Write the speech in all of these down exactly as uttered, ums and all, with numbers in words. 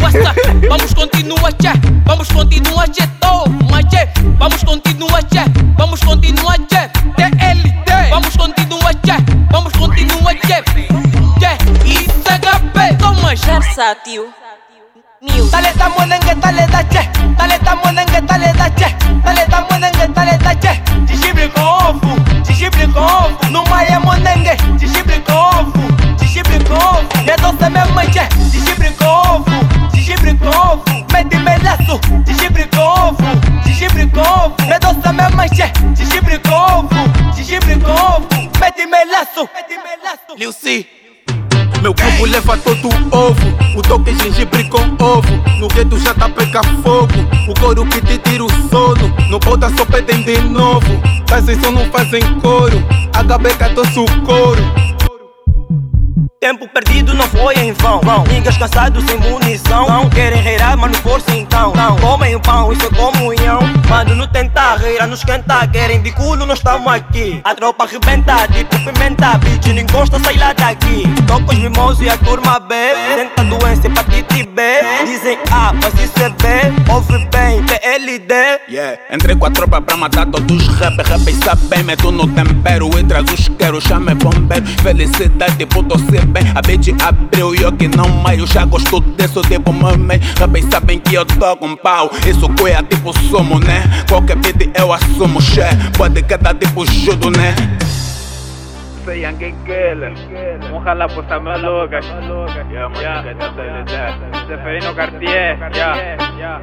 passa. Vamos continuar, tchê. Vamos continuar, tchê. Toma, tchê. Vamos continuar, tchê. Vamos continuar, tchê. T L D. Vamos continuar, tchê. Vamos continuar, tchê. Tchê. Isso é H P. Toma, versátil. Music. Dale ta monenge, dale da che. Dale ta monenge, dale da che. Dale ta monenge, dale da che. Tijibre confu, tijibre confu. Numa é monenge, tijibre confu, tijibre confu. É doce mesmo, che. Tijibre confu, tijibre confu. Mete melaço, tijibre confu, tijibre confu. É doce mesmo, che. Tijibre confu, tijibre confu. Mete melaço, mete melaço. Lil C. Meu grupo leva todo o ovo, o toque gengibre com ovo. No gueto já tá pega fogo, o couro que te tira o sono. No bota só pedem de novo, fazem som não fazem coro. H B catou-se o couro. Tempo perdido não foi em vão. Niggas cansados sem munição. Não querem reirar, mas não força então. Não comem o pão, isso é comunhão. Mano, não tenta reirar, não esquenta. Querem de culo, nós estamos aqui. A tropa arrebenta, tipo pimenta. Bitch, não encosta, sai lá daqui. Toca os mimosos e a turma B. Senta doença, hepatite B. Dizem A, mas isso é B. Ouve bem, T L D. Yeah, entrei com a tropa pra matar todos os rap. Rap sabem, meto no tempero. E traz os quero, chame bombeiro. Felicidade, puto ser bem. A bitch abriu e eu que não meio. Já gosto disso, tipo mame. Rappers sabem que eu tô com pau. Isso coia tipo sumo, né? Qualquer beat eu assumo, che. Pode quedar tipo judo, né? Say young girl, un jala por esa maluca. Yeah, yeah. Seferino Cartier, yeah, yeah.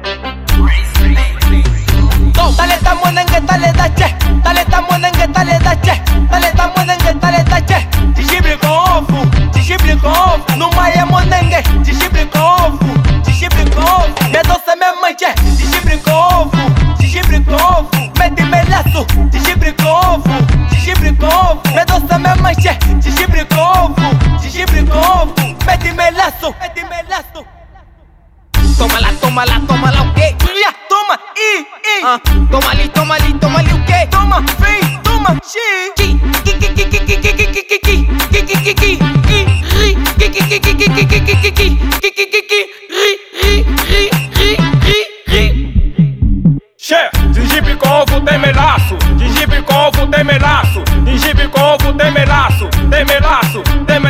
Dale ta monenge, dale da che. Dale ta monenge, dale da che. Dale ta monenge, dale da che. Tijibre confu, tijibre confu. Numa é monenge, tijibre confu, tijibre confu. É doce mesmo, che. Tijibre confu, tijibre confu. Mete melaço, tijibre confu, tijibre confu. É doce mesmo, che. Tijibre confu, tijibre confu. Mete melaço, mete melaço. Toma lá, toma lá, toma lá, o quê? Toma, i, i. Uh, toma ali, toma ali, toma ali, o quê? Toma, vem, toma, xi. Ki, ki, ki, ki, ki, ki, ki, ki, ki, ki, ki, ki, ki, ki, ki, ri, ki, ki, ki, ki, ki, ki, ki, ki, ki, ki, ki, ki, ki, ki, ri, ri, ri, ri, ri, ri. Che, gengibre com ovo tem melaço. Gengibre com ovo tem melaço. Gengibre com ovo tem melaço. Tem melaço, tem melaço.